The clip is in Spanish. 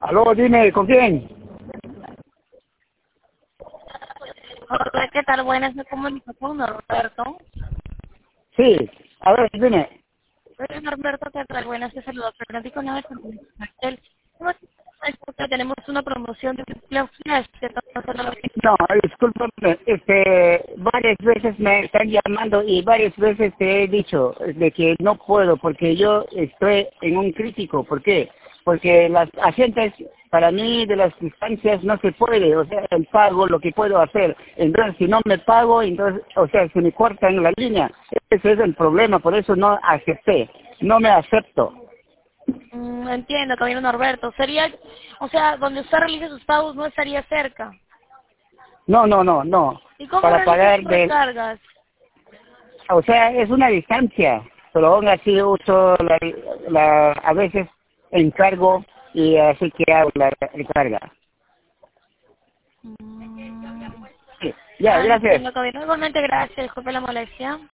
Aló, dime, ¿con quién? Hola, ¿qué tal? Buenas, me comunico con Norberto. Sí, a ver, dime. Soy Norberto, ¿qué tal? Buenas, te saludo. Pero no digo nada con Marcel. Porque tenemos una promoción de empleo flash, que no solo lo que... No, discúlpame, varias veces me están llamando y varias veces te he dicho de que no puedo porque yo estoy en un crítico. ¿Por qué? Porque las agentes, para mí, de las distancias no se puede, o sea, el pago, lo que puedo hacer. Entonces, si no me pago, entonces, o sea, se me cortan la línea. Ese es el problema, por eso no acepté, no me acepto. Entiendo, caballero Norberto. Sería, o sea, donde usted realiza sus pagos no estaría cerca. No, no, no, no. ¿Y cómo Para realiza pagar sus de, recargas? o sea, es una distancia, pero aún así uso a veces encargo y así que hago la recarga. Mm, Sí, ya, gracias. Entiendo, caballero. Igualmente, gracias. Disculpe la molestia.